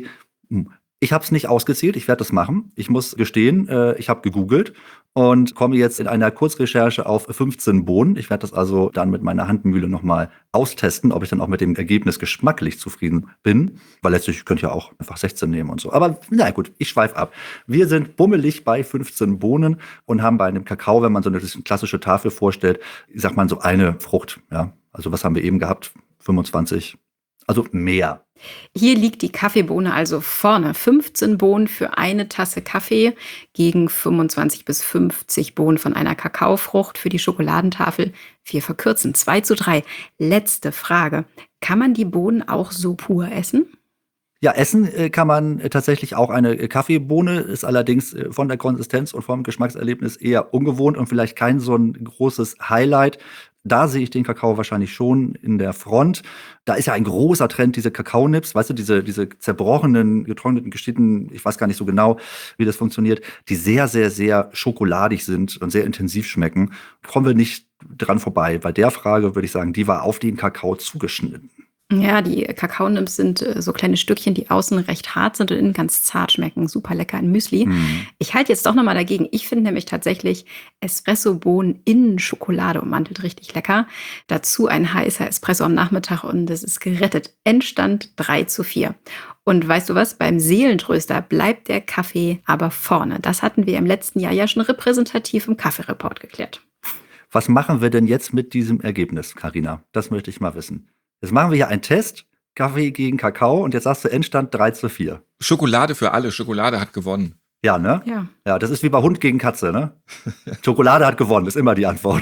Ich habe es nicht ausgezählt, ich werde das machen. Ich muss gestehen, äh, ich habe gegoogelt und komme jetzt in einer Kurzrecherche auf fünfzehn Bohnen. Ich werde das also dann mit meiner Handmühle nochmal austesten, ob ich dann auch mit dem Ergebnis geschmacklich zufrieden bin. Weil letztlich könnte ich ja auch einfach sechzehn nehmen und so. Aber na gut, ich schweife ab. Wir sind bummelig bei fünfzehn Bohnen und haben bei einem Kakao, wenn man so eine klassische Tafel vorstellt, ich sag mal so eine Frucht. Ja? Also was haben wir eben gehabt? fünfundzwanzig. Also mehr.
Hier liegt die Kaffeebohne also vorne. fünfzehn Bohnen für eine Tasse Kaffee gegen fünfundzwanzig bis fünfzig Bohnen von einer Kakaofrucht für die Schokoladentafel. Wir verkürzen. zwei zu drei. Letzte Frage. Kann man die Bohnen auch so pur essen?
Ja, essen äh, kann man äh, tatsächlich auch eine äh, Kaffeebohne, ist allerdings äh, von der Konsistenz und vom Geschmackserlebnis eher ungewohnt und vielleicht kein so ein großes Highlight. Da sehe ich den Kakao wahrscheinlich schon in der Front. Da ist ja ein großer Trend, diese Kakaonips, weißt du, diese, diese zerbrochenen, getrockneten Geschichten, ich weiß gar nicht so genau, wie das funktioniert, die sehr, sehr, sehr schokoladig sind und sehr intensiv schmecken. Kommen wir nicht dran vorbei. Bei der Frage würde ich sagen, die war auf den Kakao zugeschnitten.
Ja, die Kakaonips sind äh, so kleine Stückchen, die außen recht hart sind und innen ganz zart schmecken. Super lecker in Müsli.
Hm.
Ich halte jetzt doch nochmal dagegen. Ich finde nämlich tatsächlich Espresso-Bohnen in Schokolade ummantelt richtig lecker. Dazu ein heißer Espresso am Nachmittag und es ist gerettet. Endstand drei zu vier. Und weißt du was? Beim Seelentröster bleibt der Kaffee aber vorne. Das hatten wir im letzten Jahr ja schon repräsentativ im Kaffee-Report geklärt.
Was machen wir denn jetzt mit diesem Ergebnis, Carina? Das möchte ich mal wissen. Jetzt machen wir hier einen Test, Kaffee gegen Kakao, und jetzt sagst du Endstand drei zu vier.
Schokolade für alle, Schokolade hat gewonnen.
Ja, ne?
Ja.
Ja, das ist wie bei Hund gegen Katze, ne? Schokolade hat gewonnen, ist immer die Antwort.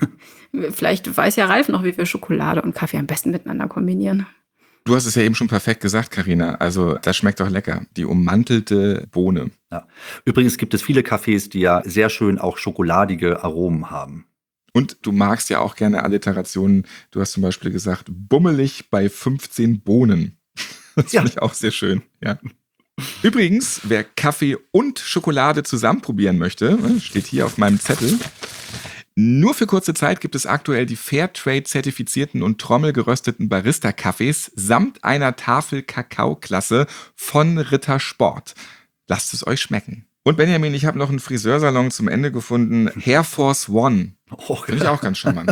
Vielleicht weiß ja Ralf noch, wie wir Schokolade und Kaffee am besten miteinander kombinieren.
Du hast es ja eben schon perfekt gesagt, Carina. Also das schmeckt doch lecker. Die ummantelte Bohne.
Ja. Übrigens gibt es viele Kaffees, die ja sehr schön auch schokoladige Aromen haben.
Und du magst ja auch gerne Alliterationen. Du hast zum Beispiel gesagt, bummelig bei fünfzehn Bohnen. Das
Ja.
finde ich auch sehr schön. Ja. Übrigens, wer Kaffee und Schokolade zusammen probieren möchte, steht hier auf meinem Zettel. Nur für kurze Zeit gibt es aktuell die Fairtrade-zertifizierten und trommelgerösteten Barista-Kaffees samt einer Tafel Kakaoklasse von Ritter Sport. Lasst es euch schmecken. Und Benjamin, ich habe noch einen Friseursalon zum Ende gefunden. Hair Force One.
Oh,
Finde ich auch ganz charmant.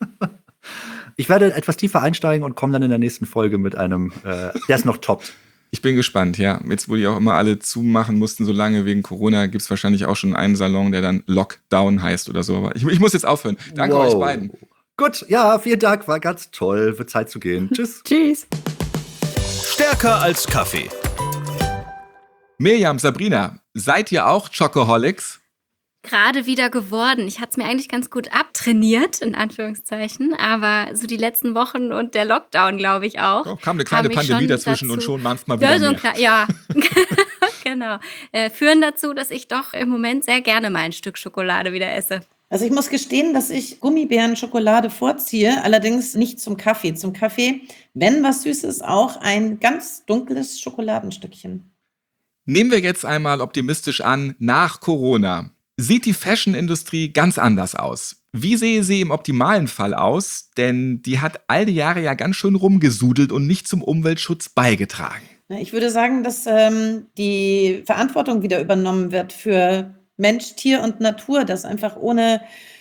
Ich werde etwas tiefer einsteigen und komme dann in der nächsten Folge mit einem, äh, der ist noch toppt.
Ich bin gespannt, ja. Jetzt, wo die auch immer alle zumachen mussten, so lange wegen Corona, gibt es wahrscheinlich auch schon einen Salon, der dann Lockdown heißt oder so. Aber ich, ich muss jetzt aufhören. Danke
Wow.
euch beiden.
Gut, ja, vielen Dank, war ganz toll. Wird Zeit zu gehen. Tschüss.
Tschüss.
Stärker als Kaffee.
Mirjam, Sabrina, seid ihr auch Chocoholics?
Gerade wieder geworden. Ich hatte es mir eigentlich ganz gut abtrainiert, in Anführungszeichen. Aber so die letzten Wochen und der Lockdown, glaube ich auch.
Oh, kam eine kleine
haben mich
Pandemie
schon
dazwischen
dazu-
und schon manchmal
Ja,
wieder
so ein
mehr.
kle- ja. Genau. Äh, führen dazu, dass ich doch im Moment sehr gerne mal ein Stück Schokolade wieder esse.
Also ich muss gestehen, dass ich Gummibärenschokolade vorziehe, allerdings nicht zum Kaffee. Zum Kaffee, wenn was Süßes, auch ein ganz dunkles Schokoladenstückchen.
Nehmen wir jetzt einmal optimistisch an, nach Corona sieht die Fashion-Industrie ganz anders aus. Wie sehe sie im optimalen Fall aus? Denn die hat all die Jahre ja ganz schön rumgesudelt und nicht zum Umweltschutz beigetragen.
Na, Ich würde sagen, dass ähm, die Verantwortung wieder übernommen wird für Mensch, Tier und Natur, dass einfach ohne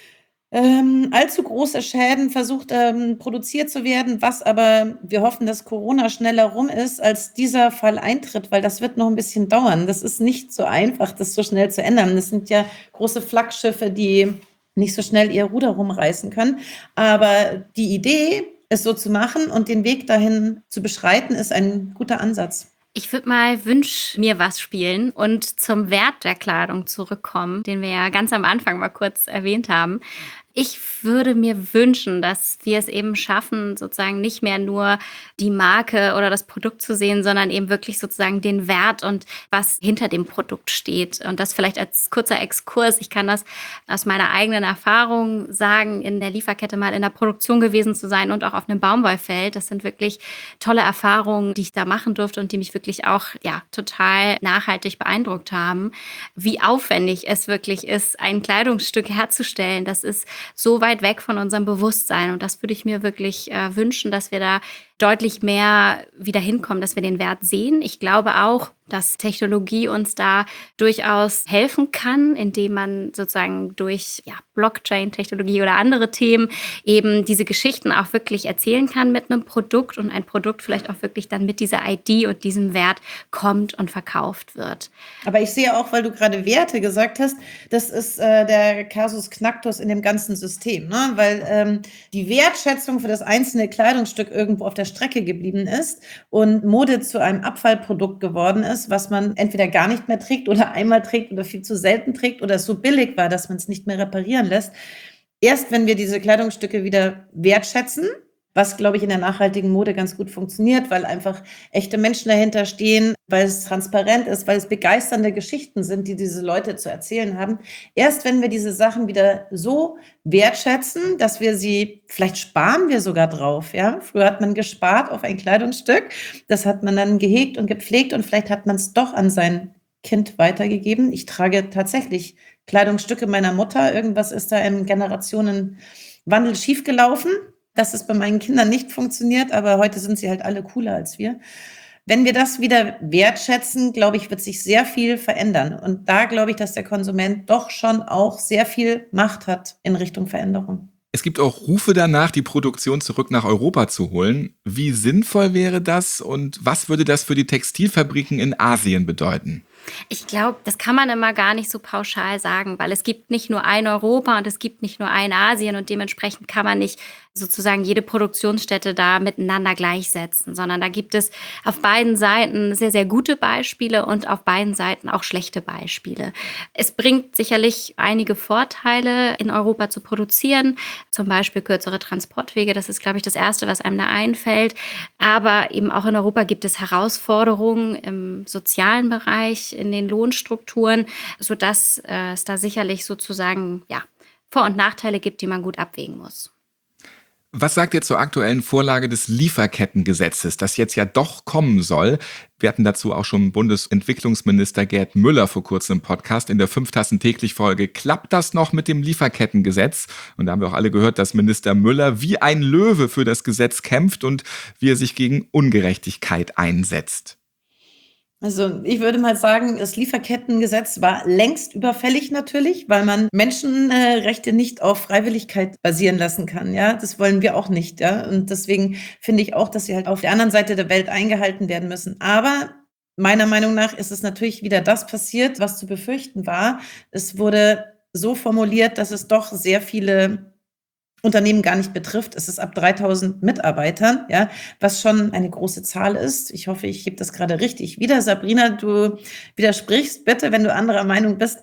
ähm, allzu große Schäden versucht ähm, produziert zu werden, was aber wir hoffen, dass Corona schneller rum ist, als dieser Fall eintritt, weil das wird noch ein bisschen dauern. Das ist nicht so einfach, das so schnell zu ändern. Das sind ja große Flaggschiffe, die nicht so schnell ihr Ruder rumreißen können. Aber die Idee, es so zu machen und den Weg dahin zu beschreiten, ist ein guter Ansatz.
Ich würde mal Wünsch mir was spielen und zum Wert der Kleidung zurückkommen, den wir ja ganz am Anfang mal kurz erwähnt haben. Ich würde mir wünschen, dass wir es eben schaffen, sozusagen nicht mehr nur die Marke oder das Produkt zu sehen, sondern eben wirklich sozusagen den Wert und was hinter dem Produkt steht. Und das vielleicht als kurzer Exkurs. Ich kann das aus meiner eigenen Erfahrung sagen, in der Lieferkette mal in der Produktion gewesen zu sein und auch auf einem Baumwollfeld. Das sind wirklich tolle Erfahrungen, die ich da machen durfte und die mich wirklich auch ja total nachhaltig beeindruckt haben. Wie aufwendig es wirklich ist, ein Kleidungsstück herzustellen, das ist so weit weg von unserem Bewusstsein. Und das würde ich mir wirklich äh, wünschen, dass wir da deutlich mehr wieder hinkommen, dass wir den Wert sehen. Ich glaube auch, dass Technologie uns da durchaus helfen kann, indem man sozusagen durch ja, Blockchain-Technologie oder andere Themen eben diese Geschichten auch wirklich erzählen kann mit einem Produkt und ein Produkt vielleicht auch wirklich dann mit dieser I D und diesem Wert kommt und verkauft wird.
Aber ich sehe auch, weil du gerade Werte gesagt hast, das ist äh, der Kasus Knacktus in dem ganzen System, ne? Weil ähm, die Wertschätzung für das einzelne Kleidungsstück irgendwo auf der Strecke geblieben ist und Mode zu einem Abfallprodukt geworden ist, was man entweder gar nicht mehr trägt oder einmal trägt oder viel zu selten trägt oder es so billig war, dass man es nicht mehr reparieren lässt. Erst wenn wir diese Kleidungsstücke wieder wertschätzen, was, glaube ich, in der nachhaltigen Mode ganz gut funktioniert, weil einfach echte Menschen dahinter stehen, weil es transparent ist, weil es begeisternde Geschichten sind, die diese Leute zu erzählen haben. Erst wenn wir diese Sachen wieder so wertschätzen, dass wir sie, vielleicht sparen wir sogar drauf, ja. Früher hat man gespart auf ein Kleidungsstück, das hat man dann gehegt und gepflegt und vielleicht hat man es doch an sein Kind weitergegeben. Ich trage tatsächlich Kleidungsstücke meiner Mutter. Irgendwas ist da im Generationenwandel schiefgelaufen, dass es bei meinen Kindern nicht funktioniert, aber heute sind sie halt alle cooler als wir. Wenn wir das wieder wertschätzen, glaube ich, wird sich sehr viel verändern. Und da glaube ich, dass der Konsument doch schon auch sehr viel Macht hat in Richtung Veränderung.
Es gibt auch Rufe danach, die Produktion zurück nach Europa zu holen. Wie sinnvoll wäre das und was würde das für die Textilfabriken in Asien bedeuten?
Ich glaube, das kann man immer gar nicht so pauschal sagen, weil es gibt nicht nur ein Europa und es gibt nicht nur ein Asien und dementsprechend kann man nicht sozusagen jede Produktionsstätte da miteinander gleichsetzen, sondern da gibt es auf beiden Seiten sehr, sehr gute Beispiele und auf beiden Seiten auch schlechte Beispiele. Es bringt sicherlich einige Vorteile, in Europa zu produzieren, zum Beispiel kürzere Transportwege, das ist, glaube ich, das Erste, was einem da einfällt, aber eben auch in Europa gibt es Herausforderungen im sozialen Bereich, in den Lohnstrukturen, sodass äh, es da sicherlich sozusagen ja, Vor- und Nachteile gibt, die man gut abwägen muss.
Was sagt ihr zur aktuellen Vorlage des Lieferkettengesetzes, das jetzt ja doch kommen soll? Wir hatten dazu auch schon Bundesentwicklungsminister Gerd Müller vor kurzem im Podcast in der Fünf-Tassen-täglich-Folge. Klappt das noch mit dem Lieferkettengesetz? Und da haben wir auch alle gehört, dass Minister Müller wie ein Löwe für das Gesetz kämpft und wie er sich gegen Ungerechtigkeit einsetzt.
Also ich würde mal sagen, das Lieferkettengesetz war längst überfällig natürlich, weil man Menschenrechte nicht auf Freiwilligkeit basieren lassen kann. Ja, das wollen wir auch nicht. Ja, und deswegen finde ich auch, dass sie halt auf der anderen Seite der Welt eingehalten werden müssen. Aber meiner Meinung nach ist es natürlich wieder das passiert, was zu befürchten war. Es wurde so formuliert, dass es doch sehr viele Unternehmen gar nicht betrifft. Es ist ab dreitausend Mitarbeitern, ja, was schon eine große Zahl ist. Ich hoffe, ich gebe das gerade richtig wieder. Sabrina, du widersprichst bitte, wenn du anderer Meinung bist.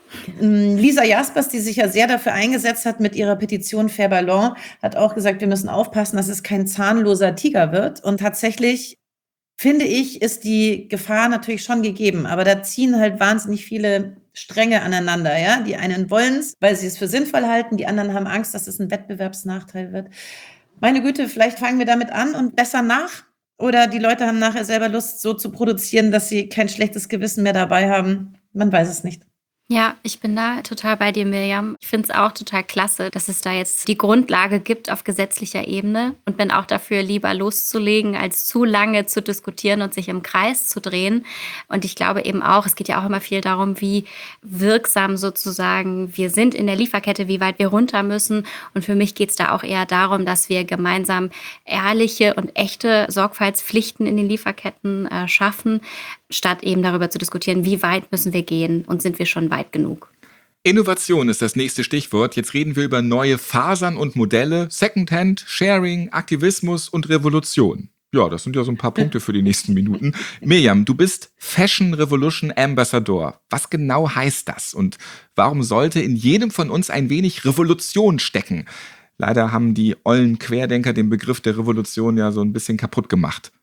Lisa Jaspers, die sich ja sehr dafür eingesetzt hat mit ihrer Petition Fair Ballon, hat auch gesagt, wir müssen aufpassen, dass es kein zahnloser Tiger wird. Und tatsächlich finde ich, ist die Gefahr natürlich schon gegeben. Aber da ziehen halt wahnsinnig viele Stränge aneinander. Ja? Die einen wollen es, weil sie es für sinnvoll halten. Die anderen haben Angst, dass es ein Wettbewerbsnachteil wird. Meine Güte, vielleicht fangen wir damit an und bessern nach. Oder die Leute haben nachher selber Lust, so zu produzieren, dass sie kein schlechtes Gewissen mehr dabei haben. Man weiß es nicht.
Ja, ich bin da total bei dir, Mirjam. Ich finde es auch total klasse, dass es da jetzt die Grundlage gibt auf gesetzlicher Ebene und bin auch dafür, lieber loszulegen, als zu lange zu diskutieren und sich im Kreis zu drehen. Und ich glaube eben auch, es geht ja auch immer viel darum, wie wirksam sozusagen wir sind in der Lieferkette, wie weit wir runter müssen. Und für mich geht es da auch eher darum, dass wir gemeinsam ehrliche und echte Sorgfaltspflichten in den Lieferketten äh, schaffen, statt eben darüber zu diskutieren, wie weit müssen wir gehen und sind wir schon weit genug.
Innovation ist das nächste Stichwort. Jetzt reden wir über neue Fasern und Modelle, Secondhand, Sharing, Aktivismus und Revolution. Ja, das sind ja so ein paar Punkte für die nächsten Minuten. Mirjam, du bist Fashion Revolution Ambassador. Was genau heißt das? Und warum sollte in jedem von uns ein wenig Revolution stecken? Leider haben die ollen Querdenker den Begriff der Revolution ja so ein bisschen kaputt gemacht.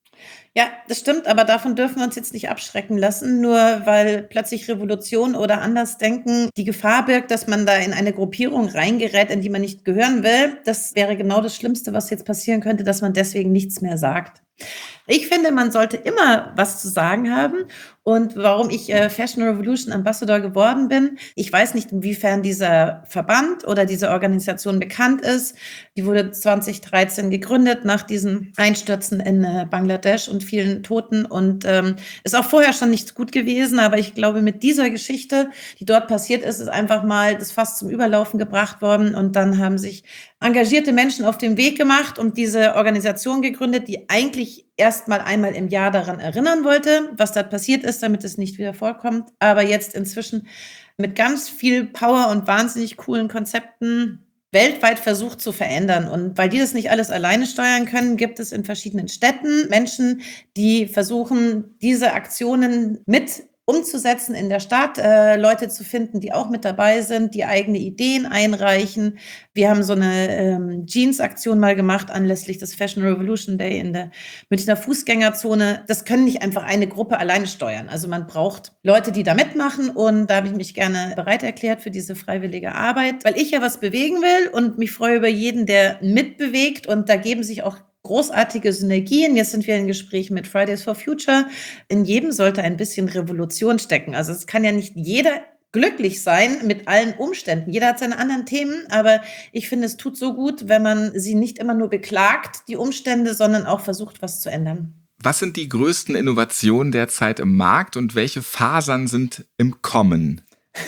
Ja, das stimmt, aber davon dürfen wir uns jetzt nicht abschrecken lassen, nur weil plötzlich Revolution oder Andersdenken die Gefahr birgt, dass man da in eine Gruppierung reingerät, in die man nicht gehören will. Das wäre genau das Schlimmste, was jetzt passieren könnte, dass man deswegen nichts mehr sagt. Ich finde, man sollte immer was zu sagen haben. Und warum ich äh, Fashion Revolution Ambassador geworden bin, ich weiß nicht, inwiefern dieser Verband oder diese Organisation bekannt ist. Die wurde zwanzig dreizehn gegründet nach diesen Einstürzen in äh, Bangladesch und vielen Toten und ähm, ist auch vorher schon nicht gut gewesen. Aber ich glaube, mit dieser Geschichte, die dort passiert ist, ist einfach mal das Fass zum Überlaufen gebracht worden. Und dann haben sich engagierte Menschen auf den Weg gemacht und diese Organisation gegründet, die eigentlich erst mal einmal im Jahr daran erinnern wollte, was da passiert ist, damit es nicht wieder vorkommt. Aber jetzt inzwischen mit ganz viel Power und wahnsinnig coolen Konzepten weltweit versucht zu verändern. Und weil die das nicht alles alleine steuern können, gibt es in verschiedenen Städten Menschen, die versuchen, diese Aktionen mit umzusetzen in der Stadt, äh, Leute zu finden, die auch mit dabei sind, die eigene Ideen einreichen. Wir haben so eine ähm, Jeans-Aktion mal gemacht anlässlich des Fashion Revolution Day in der Münchner Fußgängerzone. Das können nicht einfach eine Gruppe alleine steuern. Also man braucht Leute, die da mitmachen und da habe ich mich gerne bereit erklärt für diese freiwillige Arbeit, weil ich ja was bewegen will und mich freue über jeden, der mitbewegt und da geben sich auch großartige Synergien. Jetzt sind wir in Gesprächen mit Fridays for Future. In jedem sollte ein bisschen Revolution stecken. Also es kann ja nicht jeder glücklich sein mit allen Umständen. Jeder hat seine anderen Themen, aber ich finde, es tut so gut, wenn man sie nicht immer nur beklagt, die Umstände, sondern auch versucht, was zu ändern.
Was sind die größten Innovationen derzeit im Markt und welche Fasern sind im Kommen?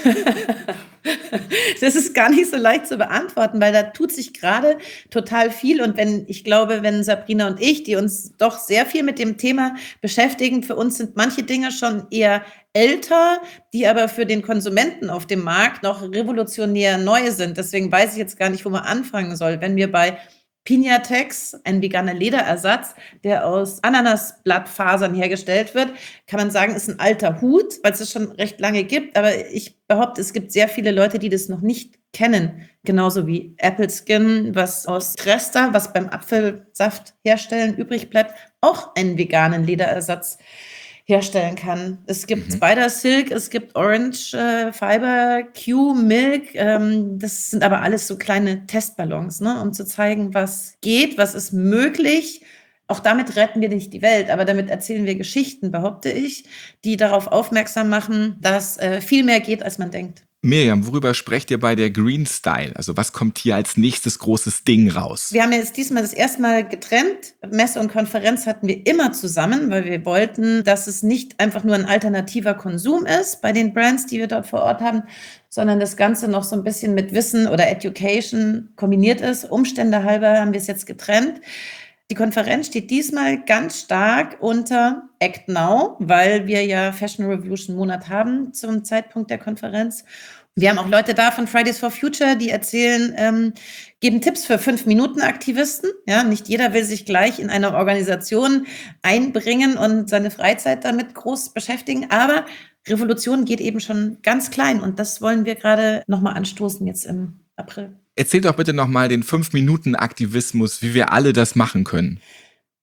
Das ist gar nicht so leicht zu beantworten, weil da tut sich gerade total viel. Und wenn, ich glaube, wenn Sabrina und ich, die uns doch sehr viel mit dem Thema beschäftigen, für uns sind manche Dinge schon eher älter, die aber für den Konsumenten auf dem Markt noch revolutionär neu sind. Deswegen weiß ich jetzt gar nicht, wo man anfangen soll. Wenn wir bei Pinatex, ein veganer Lederersatz, der aus Ananasblattfasern hergestellt wird, kann man sagen, ist ein alter Hut, weil es es schon recht lange gibt. Aber ich behaupte, es gibt sehr viele Leute, die das noch nicht kennen. Genauso wie Apple Skin, was aus Trester, was beim Apfelsaft herstellen übrig bleibt, auch einen veganen Lederersatz herstellen kann. Es gibt mhm. Spider Silk, es gibt Orange äh, Fiber, Q Milk. Ähm, das sind aber alles so kleine Testballons, ne, um zu zeigen, was geht, was ist möglich. Auch damit retten wir nicht die Welt, aber damit erzählen wir Geschichten, behaupte ich, die darauf aufmerksam machen, dass äh, viel mehr geht, als man denkt.
Mirjam, worüber sprecht ihr bei der Green Style? Also was kommt hier als nächstes großes Ding raus?
Wir haben jetzt diesmal das erste Mal getrennt. Messe und Konferenz hatten wir immer zusammen, weil wir wollten, dass es nicht einfach nur ein alternativer Konsum ist bei den Brands, die wir dort vor Ort haben, sondern das Ganze noch so ein bisschen mit Wissen oder Education kombiniert ist. Umstände halber haben wir es jetzt getrennt. Die Konferenz steht diesmal ganz stark unter Act Now, weil wir ja Fashion Revolution Monat haben zum Zeitpunkt der Konferenz. Wir haben auch Leute da von Fridays for Future, die erzählen, ähm, geben Tipps für Fünf-Minuten-Aktivisten. Ja, nicht jeder will sich gleich in einer Organisation einbringen und seine Freizeit damit groß beschäftigen, aber Revolution geht eben schon ganz klein und das wollen wir gerade nochmal anstoßen jetzt im April.
Erzähl doch bitte nochmal den Fünf-Minuten-Aktivismus, wie wir alle das machen können.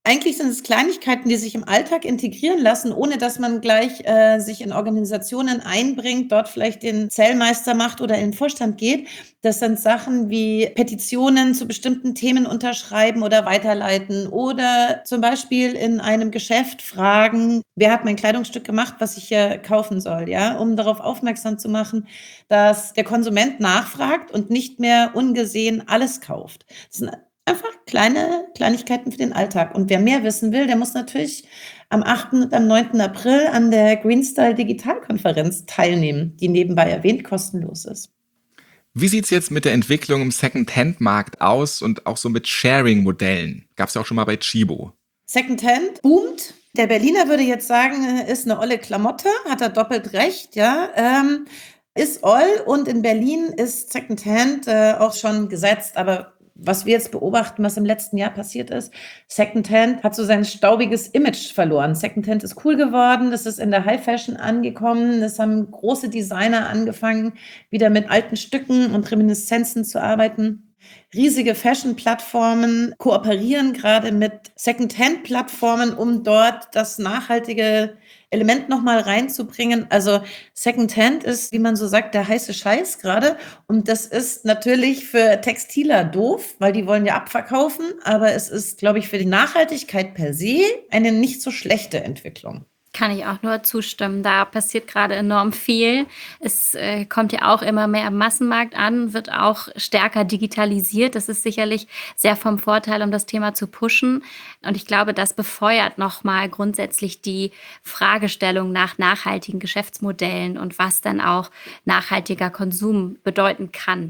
Eigentlich sind es Kleinigkeiten, die sich im Alltag integrieren lassen, ohne dass man gleich äh, sich in Organisationen einbringt, dort vielleicht den Zellmeister macht oder in den Vorstand geht. Das sind Sachen wie Petitionen zu bestimmten Themen unterschreiben oder weiterleiten oder zum Beispiel in einem Geschäft fragen, wer hat mein Kleidungsstück gemacht, was ich hier kaufen soll, ja, um darauf aufmerksam zu machen, dass der Konsument nachfragt und nicht mehr ungesehen alles kauft. Das sind einfach kleine Kleinigkeiten für den Alltag. Und wer mehr wissen will, der muss natürlich am achten und am neunten April an der Greenstyle Digitalkonferenz teilnehmen, die nebenbei erwähnt kostenlos ist.
Wie sieht's jetzt mit der Entwicklung im Second-Hand-Markt aus und auch so mit Sharing-Modellen? Gab's ja auch schon mal bei Chibo.
Secondhand boomt. Der Berliner würde jetzt sagen, ist eine olle Klamotte, hat er doppelt recht, ja. Ähm, ist oll und in Berlin ist Secondhand äh, auch schon gesetzt, aber was wir jetzt beobachten, was im letzten Jahr passiert ist, Secondhand hat so sein staubiges Image verloren. Secondhand ist cool geworden, das ist in der High Fashion angekommen, es haben große Designer angefangen, wieder mit alten Stücken und Reminiszenzen zu arbeiten. Riesige Fashion-Plattformen kooperieren gerade mit Secondhand-Plattformen, um dort das nachhaltige Element nochmal reinzubringen. Also Secondhand ist, wie man so sagt, der heiße Scheiß gerade. Und das ist natürlich für Textiler doof, weil die wollen ja abverkaufen. Aber es ist, glaube ich, für die Nachhaltigkeit per se eine nicht so schlechte Entwicklung.
Kann ich auch nur zustimmen. Da passiert gerade enorm viel. Es äh, kommt ja auch immer mehr am Massenmarkt an, wird auch stärker digitalisiert. Das ist sicherlich sehr vom Vorteil, um das Thema zu pushen. Und ich glaube, das befeuert nochmal grundsätzlich die Fragestellung nach nachhaltigen Geschäftsmodellen und was dann auch nachhaltiger Konsum bedeuten kann.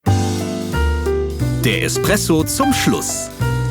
Der Espresso zum Schluss.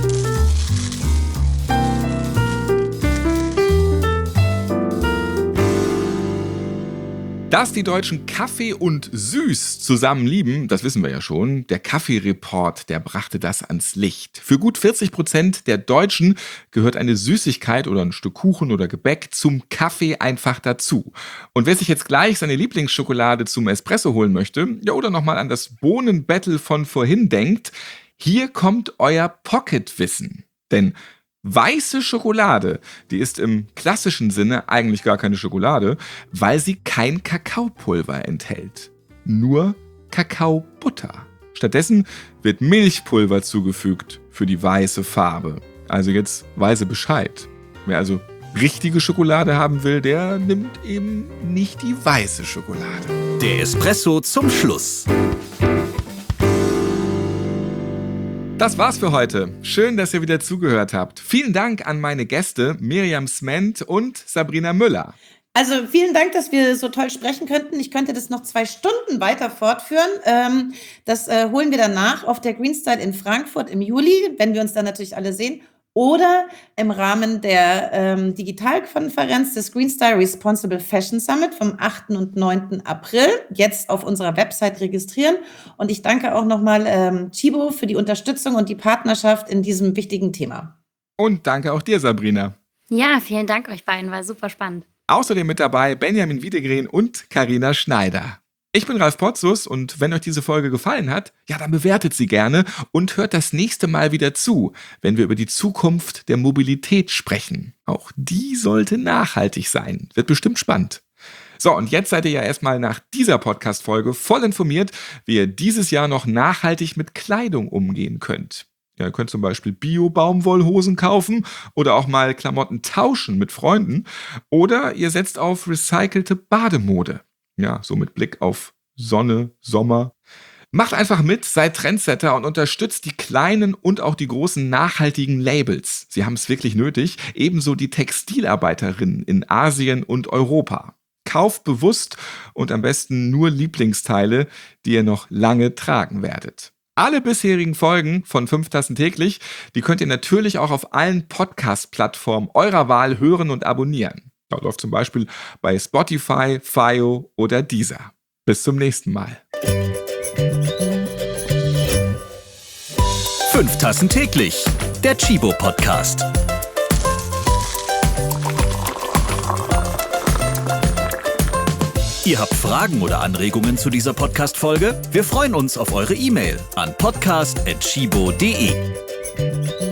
Dass die Deutschen Kaffee und Süß zusammen lieben, das wissen wir ja schon. Der Kaffee-Report, der brachte das ans Licht. Für gut vierzig Prozent der Deutschen gehört eine Süßigkeit oder ein Stück Kuchen oder Gebäck zum Kaffee einfach dazu. Und wer sich jetzt gleich seine Lieblingsschokolade zum Espresso holen möchte, ja, oder nochmal an das Bohnen-Battle von vorhin denkt, hier kommt euer Pocket-Wissen. Denn weiße Schokolade, die ist im klassischen Sinne eigentlich gar keine Schokolade, weil sie kein Kakaopulver enthält. Nur Kakaobutter. Stattdessen wird Milchpulver zugefügt für die weiße Farbe. Also jetzt weiß er Bescheid. Wer also richtige Schokolade haben will, der nimmt eben nicht die weiße Schokolade.
Der Espresso zum Schluss.
Das war's für heute. Schön, dass ihr wieder zugehört habt. Vielen Dank an meine Gäste Miriam Sment und Sabrina Müller.
Also vielen Dank, dass wir so toll sprechen könnten. Ich könnte das noch zwei Stunden weiter fortführen. Ähm, das äh, holen wir danach auf der Greenstyle in Frankfurt im Juli, wenn wir uns dann natürlich alle sehen. Oder im Rahmen der ähm, Digitalkonferenz des Greenstyle Responsible Fashion Summit vom achten und neunten April. Jetzt auf unserer Website registrieren. Und ich danke auch nochmal ähm, Chibo für die Unterstützung und die Partnerschaft in diesem wichtigen Thema.
Und danke auch dir, Sabrina.
Ja, vielen Dank euch beiden, war super spannend.
Außerdem mit dabei Benjamin Wiedegren und Carina Schneider. Ich bin Ralf Potzus und wenn euch diese Folge gefallen hat, ja, dann bewertet sie gerne und hört das nächste Mal wieder zu, wenn wir über die Zukunft der Mobilität sprechen. Auch die sollte nachhaltig sein. Wird bestimmt spannend. So, und jetzt seid ihr ja erstmal nach dieser Podcast-Folge voll informiert, wie ihr dieses Jahr noch nachhaltig mit Kleidung umgehen könnt. Ja, ihr könnt zum Beispiel Bio-Baumwollhosen kaufen oder auch mal Klamotten tauschen mit Freunden. Oder ihr setzt auf recycelte Bademode. Ja, so mit Blick auf Sonne, Sommer. Macht einfach mit, seid Trendsetter und unterstützt die kleinen und auch die großen nachhaltigen Labels. Sie haben es wirklich nötig. Ebenso die Textilarbeiterinnen in Asien und Europa. Kauft bewusst und am besten nur Lieblingsteile, die ihr noch lange tragen werdet. Alle bisherigen Folgen von fünf Tassen täglich, die könnt ihr natürlich auch auf allen Podcast-Plattformen eurer Wahl hören und abonnieren. Da läuft zum Beispiel bei Spotify, Fio oder Deezer. Bis zum nächsten Mal.
fünf Tassen täglich, der Chibo Podcast. Ihr habt Fragen oder Anregungen zu dieser Podcast-Folge? Wir freuen uns auf eure E-Mail an podcast at chibo punkt de.